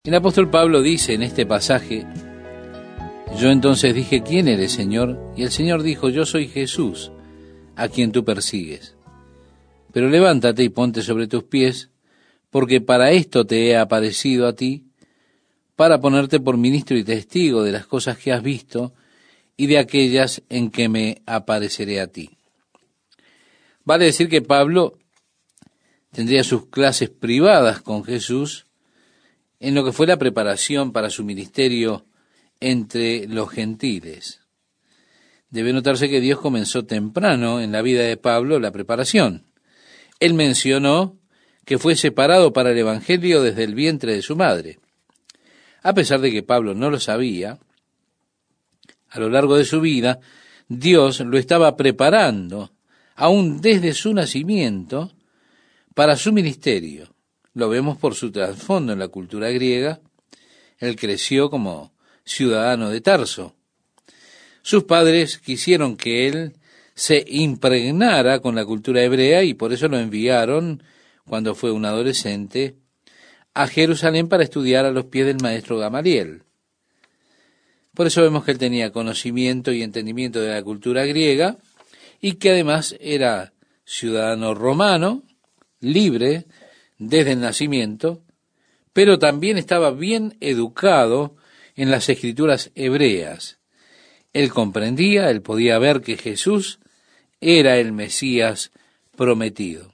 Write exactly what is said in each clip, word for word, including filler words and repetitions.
El apóstol Pablo dice en este pasaje: yo entonces dije, ¿quién eres, Señor? Y el Señor dijo, yo soy Jesús, a quien tú persigues. Pero levántate y ponte sobre tus pies, porque para esto te he aparecido a ti, para ponerte por ministro y testigo de las cosas que has visto y de aquellas en que me apareceré a ti. Vale decir que Pablo tendría sus clases privadas con Jesús en lo que fue la preparación para su ministerio entre los gentiles. Debe notarse que Dios comenzó temprano en la vida de Pablo la preparación. Él mencionó que fue separado para el Evangelio desde el vientre de su madre. A pesar de que Pablo no lo sabía, a lo largo de su vida, Dios lo estaba preparando, aún desde su nacimiento, para su ministerio. Lo vemos por su trasfondo en la cultura griega. Él creció como ciudadano de Tarso. Sus padres quisieron que él se impregnara con la cultura hebrea y por eso lo enviaron, cuando fue un adolescente, a Jerusalén para estudiar a los pies del maestro Gamaliel. Por eso vemos que él tenía conocimiento y entendimiento de la cultura griega y que además era ciudadano romano, libre desde el nacimiento, pero también estaba bien educado en las escrituras hebreas. Él comprendía, él podía ver que Jesús era el Mesías prometido.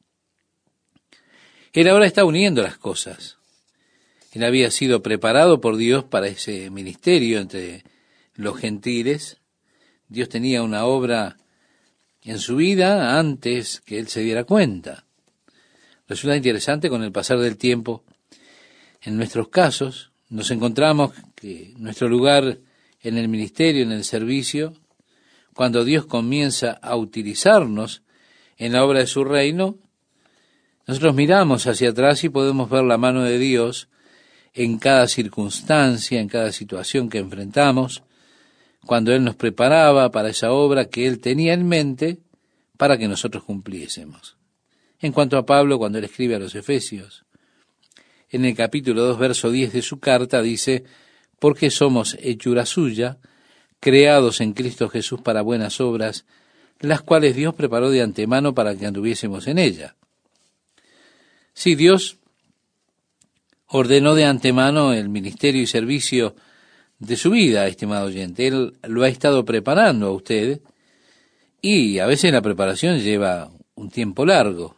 Él ahora está uniendo las cosas. Él había sido preparado por Dios para ese ministerio entre los gentiles. Dios tenía una obra en su vida antes que él se diera cuenta. Resulta interesante con el pasar del tiempo. En nuestros casos nos encontramos que nuestro lugar en el ministerio, en el servicio, cuando Dios comienza a utilizarnos en la obra de su reino, nosotros miramos hacia atrás y podemos ver la mano de Dios en cada circunstancia, en cada situación que enfrentamos, cuando Él nos preparaba para esa obra que Él tenía en mente para que nosotros cumpliésemos. En cuanto a Pablo, cuando él escribe a los Efesios, en el capítulo dos, verso diez de su carta, dice, porque somos hechura suya, creados en Cristo Jesús para buenas obras, las cuales Dios preparó de antemano para que anduviésemos en ella. Sí, Dios ordenó de antemano el ministerio y servicio de su vida, estimado oyente. Él lo ha estado preparando a usted, y a veces la preparación lleva un tiempo largo.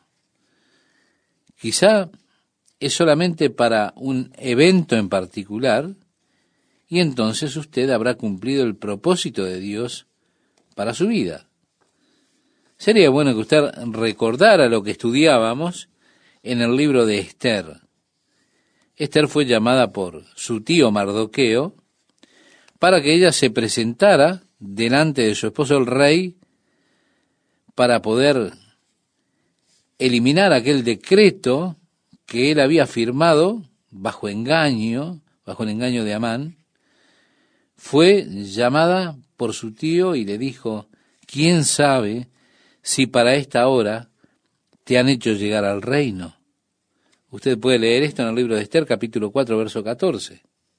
Quizá es solamente para un evento en particular, y entonces usted habrá cumplido el propósito de Dios para su vida. Sería bueno que usted recordara lo que estudiábamos en el libro de Esther. Esther fue llamada por su tío Mardoqueo para que ella se presentara delante de su esposo el rey para poder eliminar aquel decreto que él había firmado bajo engaño, bajo el engaño de Amán. Fue llamada por su tío y le dijo, ¿quién sabe si para esta hora te han hecho llegar al reino? Usted puede leer esto en el libro de Esther, capítulo cuatro, verso catorce.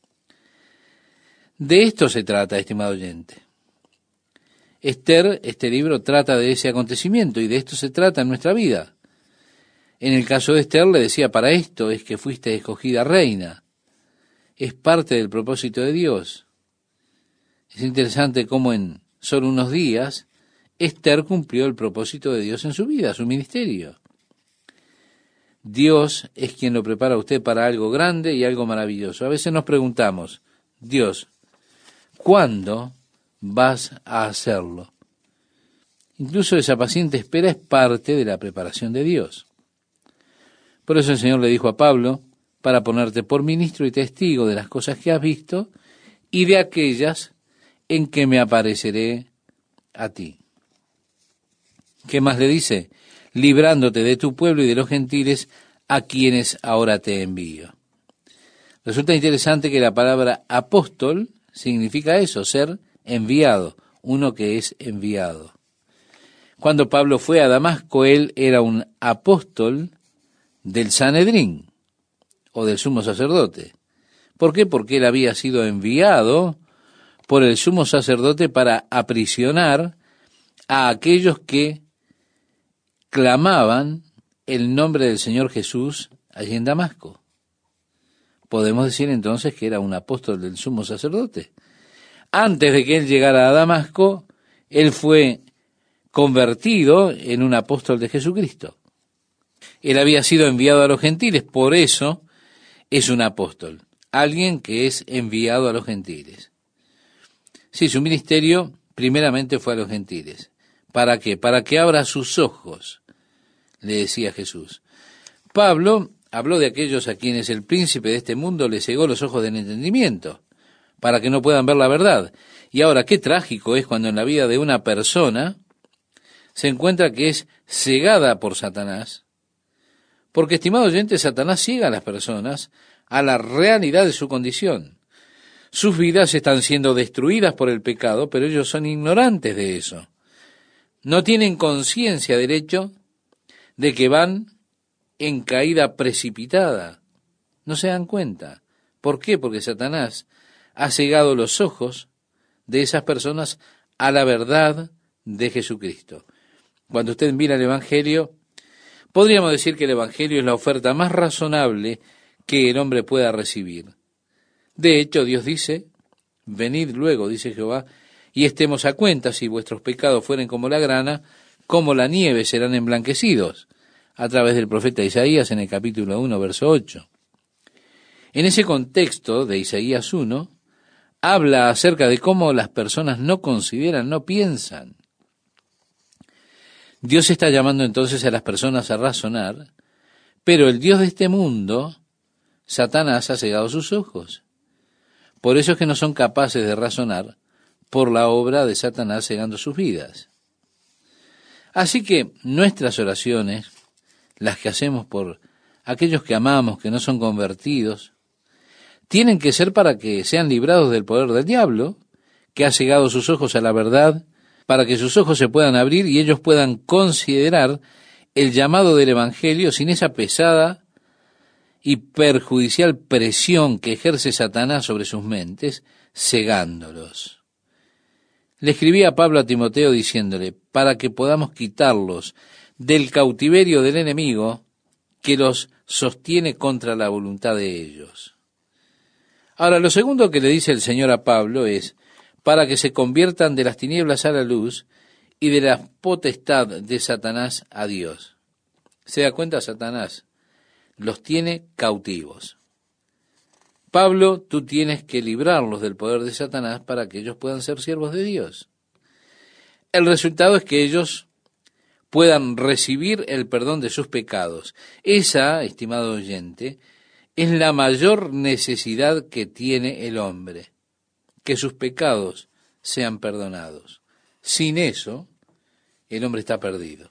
De esto se trata, estimado oyente. Esther, este libro, trata de ese acontecimiento y de esto se trata en nuestra vida. En el caso de Esther le decía, para esto es que fuiste escogida reina. Es parte del propósito de Dios. Es interesante cómo en solo unos días Esther cumplió el propósito de Dios en su vida, su ministerio. Dios es quien lo prepara a usted para algo grande y algo maravilloso. A veces nos preguntamos, Dios, ¿cuándo vas a hacerlo? Incluso esa paciente espera es parte de la preparación de Dios. Por eso el Señor le dijo a Pablo, para ponerte por ministro y testigo de las cosas que has visto y de aquellas en que me apareceré a ti. ¿Qué más le dice? Librándote de tu pueblo y de los gentiles a quienes ahora te envío. Resulta interesante que la palabra apóstol significa eso, ser enviado, uno que es enviado. Cuando Pablo fue a Damasco, él era un apóstol del Sanedrín, o del sumo sacerdote. ¿Por qué? Porque él había sido enviado por el sumo sacerdote para aprisionar a aquellos que clamaban el nombre del Señor Jesús allí en Damasco. Podemos decir entonces que era un apóstol del sumo sacerdote. Antes de que él llegara a Damasco, él fue convertido en un apóstol de Jesucristo. Él había sido enviado a los gentiles, por eso es un apóstol, alguien que es enviado a los gentiles. Sí, su ministerio primeramente fue a los gentiles. ¿Para qué? Para que abra sus ojos, le decía Jesús. Pablo habló de aquellos a quienes el príncipe de este mundo le cegó los ojos del entendimiento, para que no puedan ver la verdad. Y ahora, qué trágico es cuando en la vida de una persona se encuentra que es cegada por Satanás, porque, estimado oyente, Satanás ciega a las personas a la realidad de su condición. Sus vidas están siendo destruidas por el pecado, pero ellos son ignorantes de eso. No tienen conciencia del hecho de que van en caída precipitada. No se dan cuenta. ¿Por qué? Porque Satanás ha cegado los ojos de esas personas a la verdad de Jesucristo. Cuando usted mira el Evangelio, podríamos decir que el Evangelio es la oferta más razonable que el hombre pueda recibir. De hecho, Dios dice, venid luego, dice Jehová, y estemos a cuenta, si vuestros pecados fueren como la grana, como la nieve serán emblanquecidos, a través del profeta Isaías en el capítulo uno, verso ocho. En ese contexto de Isaías uno, habla acerca de cómo las personas no consideran, no piensan. Dios está llamando entonces a las personas a razonar, pero el Dios de este mundo, Satanás, ha cegado sus ojos. Por eso es que no son capaces de razonar por la obra de Satanás cegando sus vidas. Así que nuestras oraciones, las que hacemos por aquellos que amamos, que no son convertidos, tienen que ser para que sean librados del poder del diablo, que ha cegado sus ojos a la verdad, para que sus ojos se puedan abrir y ellos puedan considerar el llamado del Evangelio sin esa pesada y perjudicial presión que ejerce Satanás sobre sus mentes, cegándolos. Le escribía a Pablo a Timoteo diciéndole, para que podamos quitarlos del cautiverio del enemigo que los sostiene contra la voluntad de ellos. Ahora, lo segundo que le dice el Señor a Pablo es, para que se conviertan de las tinieblas a la luz y de la potestad de Satanás a Dios. ¿Se da cuenta? Satanás los tiene cautivos. Pablo, tú tienes que librarlos del poder de Satanás para que ellos puedan ser siervos de Dios. El resultado es que ellos puedan recibir el perdón de sus pecados. Esa, estimado oyente, es la mayor necesidad que tiene el hombre, que sus pecados sean perdonados. Sin eso, el hombre está perdido.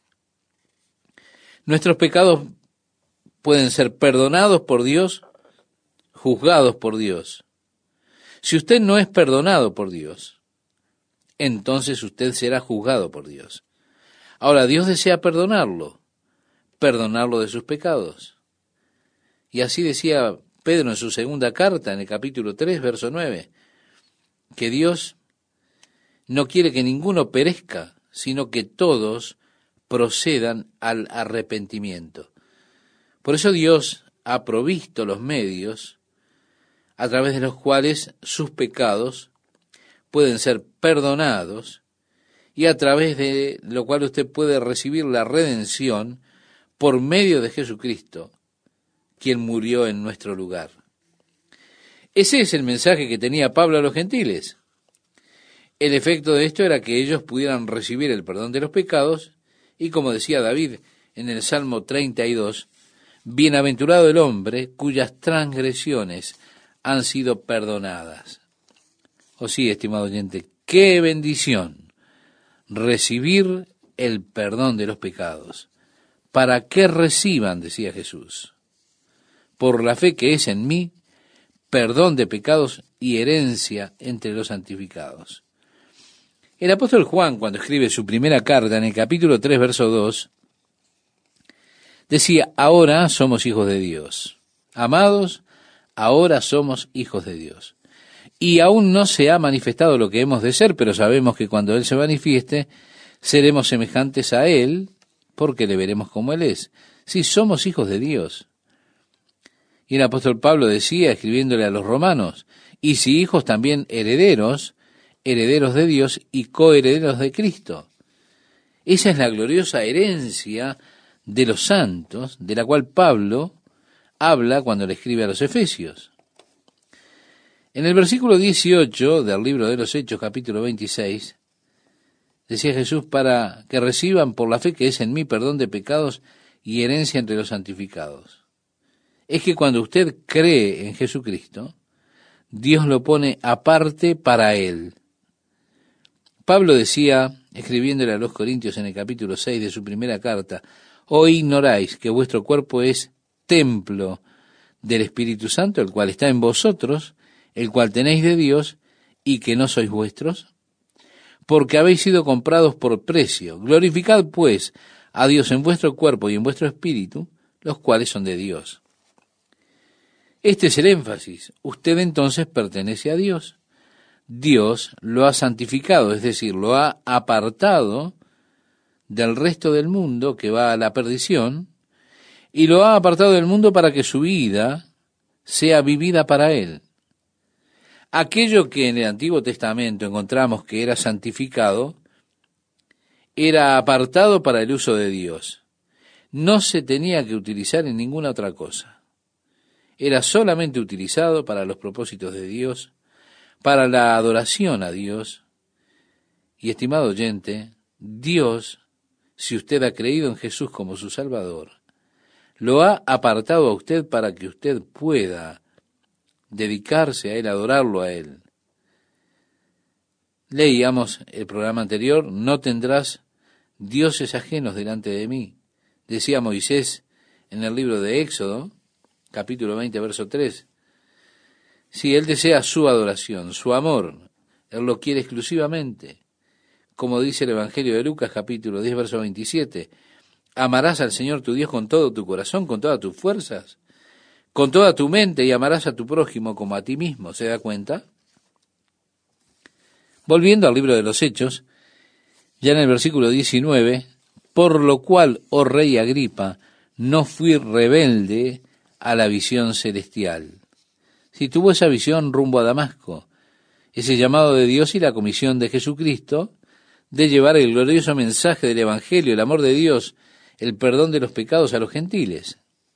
Nuestros pecados pueden ser perdonados por Dios, juzgados por Dios. Si usted no es perdonado por Dios, entonces usted será juzgado por Dios. Ahora, Dios desea perdonarlo, perdonarlo de sus pecados. Y así decía Pedro en su segunda carta, en el capítulo tres, verso nueve, que Dios no quiere que ninguno perezca, sino que todos procedan al arrepentimiento. Por eso Dios ha provisto los medios a través de los cuales sus pecados pueden ser perdonados y a través de lo cual usted puede recibir la redención por medio de Jesucristo, quien murió en nuestro lugar. Ese es el mensaje que tenía Pablo a los gentiles. El efecto de esto era que ellos pudieran recibir el perdón de los pecados y, como decía David en el Salmo treinta y dos, bienaventurado el hombre cuyas transgresiones han sido perdonadas. Oh sí, estimado oyente, qué bendición recibir el perdón de los pecados, para que reciban, decía Jesús, por la fe que es en mí, perdón de pecados y herencia entre los santificados. El apóstol Juan, cuando escribe su primera carta, en el capítulo tres, verso dos, decía, ahora somos hijos de Dios, amados ahora somos hijos de Dios. Y aún no se ha manifestado lo que hemos de ser, pero sabemos que cuando Él se manifieste, seremos semejantes a Él, porque le veremos como Él es. Sí, somos hijos de Dios. Y el apóstol Pablo decía, escribiéndole a los romanos, y si hijos también herederos, herederos de Dios y coherederos de Cristo. Esa es la gloriosa herencia de los santos, de la cual Pablo habla cuando le escribe a los Efesios. En el versículo dieciocho del libro de los Hechos, capítulo veintiséis, decía Jesús, para que reciban por la fe que es en mí perdón de pecados y herencia entre los santificados. Es que cuando usted cree en Jesucristo, Dios lo pone aparte para Él. Pablo decía, escribiéndole a los Corintios en el capítulo seis de su primera carta, ¿o ignoráis que vuestro cuerpo es templo del Espíritu Santo, el cual está en vosotros, el cual tenéis de Dios, y que no sois vuestros? Porque habéis sido comprados por precio. Glorificad, pues, a Dios en vuestro cuerpo y en vuestro espíritu, los cuales son de Dios. Este es el énfasis. Usted entonces pertenece a Dios. Dios lo ha santificado, es decir, lo ha apartado del resto del mundo que va a la perdición, y lo ha apartado del mundo para que su vida sea vivida para Él. Aquello que en el Antiguo Testamento encontramos que era santificado, era apartado para el uso de Dios. No se tenía que utilizar en ninguna otra cosa. Era solamente utilizado para los propósitos de Dios, para la adoración a Dios. Y estimado oyente, Dios, si usted ha creído en Jesús como su Salvador, lo ha apartado a usted para que usted pueda dedicarse a Él, adorarlo a Él. Leíamos el programa anterior, no tendrás dioses ajenos delante de mí. Decía Moisés en el libro de Éxodo, capítulo veinte, verso tres. Si Él desea su adoración, su amor, Él lo quiere exclusivamente. Como dice el Evangelio de Lucas, capítulo diez, verso veintisiete. Amarás al Señor tu Dios con todo tu corazón, con todas tus fuerzas, con toda tu mente, y amarás a tu prójimo como a ti mismo. ¿Se da cuenta? Volviendo al libro de los Hechos, ya en el versículo diecinueve, por lo cual, oh rey Agripa, no fui rebelde a la visión celestial. Si tuvo esa visión rumbo a Damasco, ese llamado de Dios y la comisión de Jesucristo de llevar el glorioso mensaje del Evangelio, el amor de Dios, el perdón de los pecados a los gentiles.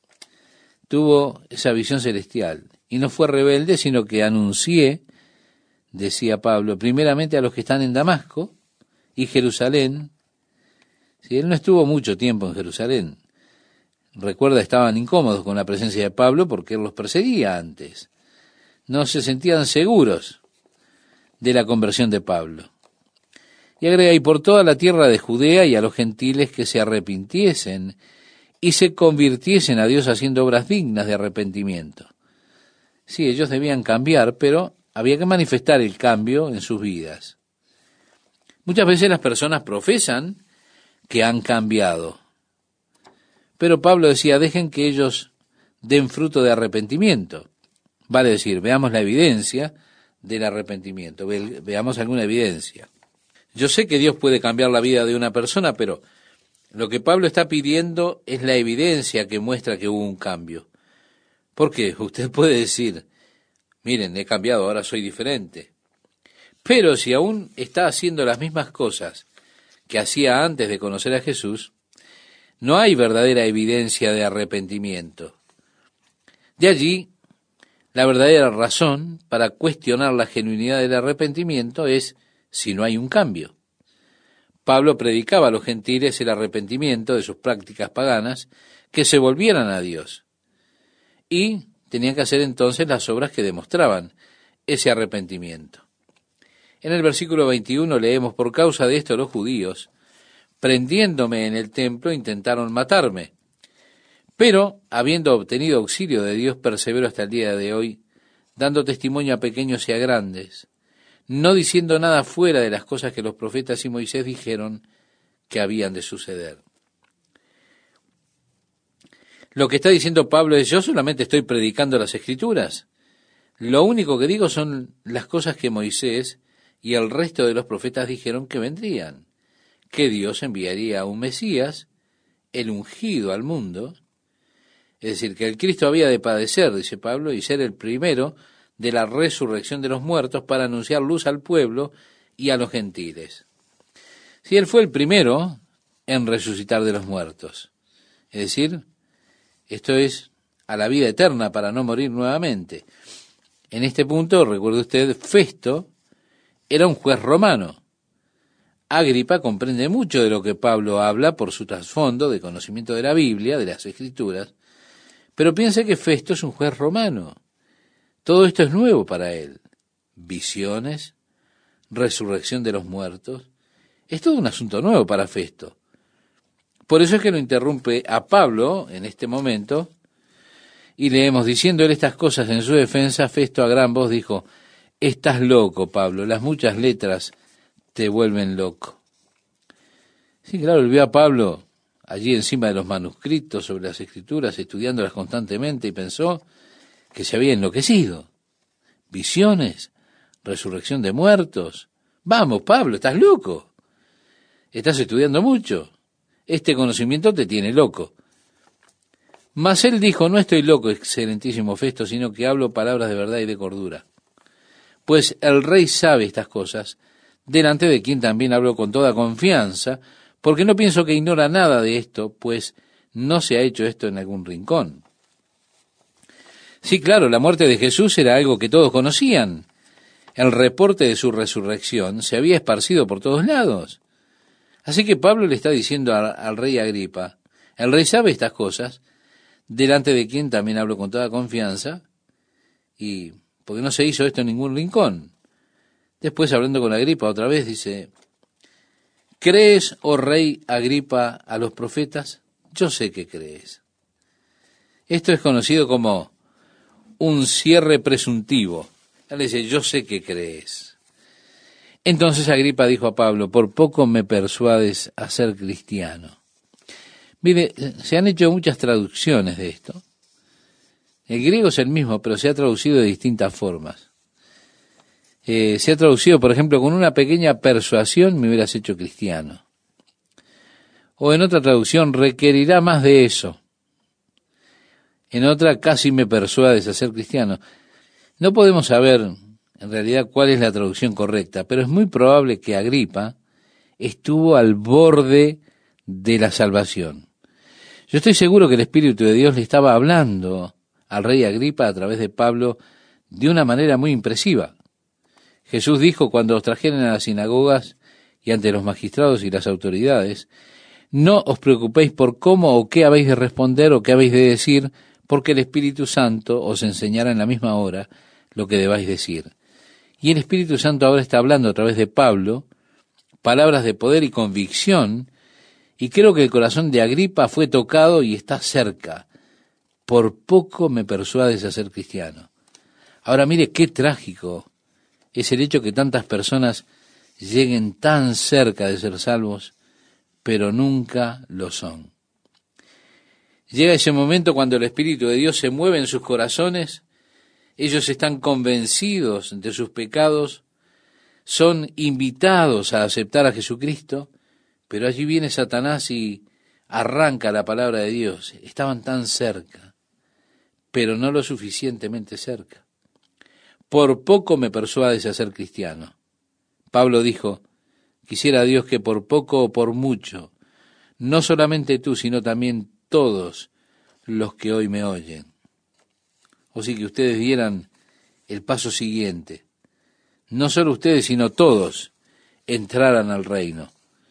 Tuvo esa visión celestial y no fue rebelde, sino que anuncié, decía Pablo, primeramente a los que están en Damasco y Jerusalén. Si él no estuvo mucho tiempo en Jerusalén, recuerda, estaban incómodos con la presencia de Pablo porque él los perseguía antes. No se sentían seguros de la conversión de Pablo. Y agrega, y por toda la tierra de Judea y a los gentiles que se arrepintiesen y se convirtiesen a Dios haciendo obras dignas de arrepentimiento. Sí, ellos debían cambiar, pero había que manifestar el cambio en sus vidas. Muchas veces las personas profesan que han cambiado. Pero Pablo decía, dejen que ellos den fruto de arrepentimiento. Vale decir, veamos la evidencia del arrepentimiento, Ve, veamos alguna evidencia. Yo sé que Dios puede cambiar la vida de una persona, pero lo que Pablo está pidiendo es la evidencia que muestra que hubo un cambio. ¿Por qué? Usted puede decir, miren, he cambiado, ahora soy diferente. Pero si aún está haciendo las mismas cosas que hacía antes de conocer a Jesús, no hay verdadera evidencia de arrepentimiento. De allí, la verdadera razón para cuestionar la genuinidad del arrepentimiento es si no hay un cambio. Pablo predicaba a los gentiles el arrepentimiento de sus prácticas paganas, que se volvieran a Dios. Y tenían que hacer entonces las obras que demostraban ese arrepentimiento. En el versículo veintiuno leemos, por causa de esto los judíos, prendiéndome en el templo, intentaron matarme. Pero, habiendo obtenido auxilio de Dios, persevero hasta el día de hoy, dando testimonio a pequeños y a grandes, no diciendo nada fuera de las cosas que los profetas y Moisés dijeron que habían de suceder. Lo que está diciendo Pablo es, yo solamente estoy predicando las Escrituras, Lo único que digo son las cosas que Moisés y el resto de los profetas dijeron que vendrían, que Dios enviaría a un Mesías, el ungido al mundo, es decir, que el Cristo había de padecer, dice Pablo, y ser el primero de la resurrección de los muertos para anunciar luz al pueblo y a los gentiles. Si él fue el primero en resucitar de los muertos, es decir, esto es a la vida eterna para no morir nuevamente. En este punto, recuerde usted, Festo era un juez romano. Agripa comprende mucho de lo que Pablo habla por su trasfondo de conocimiento de la Biblia, de las Escrituras, pero piense que Festo es un juez romano. Todo esto es nuevo para él. Visiones, resurrección de los muertos, es todo un asunto nuevo para Festo. Por eso es que lo interrumpe a Pablo en este momento, y leemos, diciendo él estas cosas en su defensa, Festo a gran voz dijo, estás loco, Pablo, las muchas letras te vuelven loco. Sí, claro, él vio a Pablo allí encima de los manuscritos sobre las Escrituras, estudiándolas constantemente, y pensó que se había enloquecido. Visiones, resurrección de muertos. Vamos, Pablo, estás loco. Estás estudiando mucho. Este conocimiento te tiene loco. Mas él dijo, no estoy loco, excelentísimo Festo, sino que hablo palabras de verdad y de cordura. Pues el rey sabe estas cosas, delante de quien también hablo con toda confianza, porque no pienso que ignora nada de esto, pues no se ha hecho esto en algún rincón. Sí, claro, la muerte de Jesús era algo que todos conocían. El reporte de su resurrección se había esparcido por todos lados. Así que Pablo le está diciendo a, al rey Agripa, el rey sabe estas cosas, delante de quien también hablo con toda confianza, y porque no se hizo esto en ningún rincón. Después, hablando con Agripa otra vez, dice, ¿crees, oh rey Agripa, a los profetas? Yo sé que crees. Esto es conocido como un cierre presuntivo. Él dice, yo sé que crees. Entonces Agripa dijo a Pablo, por poco me persuades a ser cristiano. Mire, se han hecho muchas traducciones de esto. El griego es el mismo, pero se ha traducido de distintas formas. Eh, se ha traducido, por ejemplo, con una pequeña persuasión me hubieras hecho cristiano. O en otra traducción, requerirá más de eso. En otra, casi me persuades a ser cristiano. No podemos saber en realidad cuál es la traducción correcta, pero es muy probable que Agripa estuvo al borde de la salvación. Yo estoy seguro que el Espíritu de Dios le estaba hablando al rey Agripa a través de Pablo de una manera muy impresiva. Jesús dijo, cuando os trajeren a las sinagogas y ante los magistrados y las autoridades, no os preocupéis por cómo o qué habéis de responder o qué habéis de decir, porque el Espíritu Santo os enseñará en la misma hora lo que debáis decir. Y el Espíritu Santo ahora está hablando a través de Pablo, palabras de poder y convicción, y creo que el corazón de Agripa fue tocado y está cerca. Por poco me persuades a ser cristiano. Ahora mire qué trágico es el hecho que tantas personas lleguen tan cerca de ser salvos, pero nunca lo son. Llega ese momento cuando el Espíritu de Dios se mueve en sus corazones, ellos están convencidos de sus pecados, son invitados a aceptar a Jesucristo, pero allí viene Satanás y arranca la palabra de Dios. Estaban tan cerca, pero no lo suficientemente cerca. Por poco me persuades a ser cristiano. Pablo dijo, quisiera a Dios que por poco o por mucho, no solamente tú, sino también todos los que hoy me oyen. O sí que ustedes dieran el paso siguiente. No solo ustedes, sino todos entraran al reino.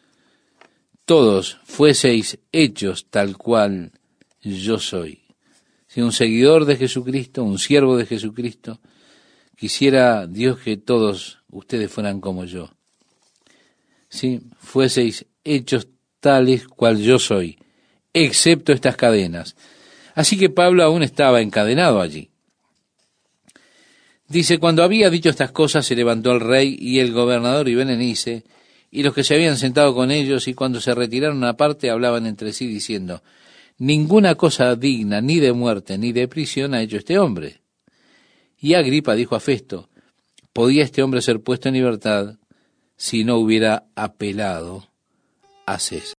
Todos fueseis hechos tal cual yo soy. Si un seguidor de Jesucristo, un siervo de Jesucristo, quisiera Dios que todos ustedes fueran como yo. Si fueseis hechos tales cual yo soy, excepto estas cadenas. Así que Pablo aún estaba encadenado allí. Dice, cuando había dicho estas cosas, se levantó el rey y el gobernador y Berenice, y los que se habían sentado con ellos, y cuando se retiraron aparte, hablaban entre sí, diciendo, ninguna cosa digna ni de muerte ni de prisión ha hecho este hombre. Y Agripa dijo a Festo, podía este hombre ser puesto en libertad si no hubiera apelado a César.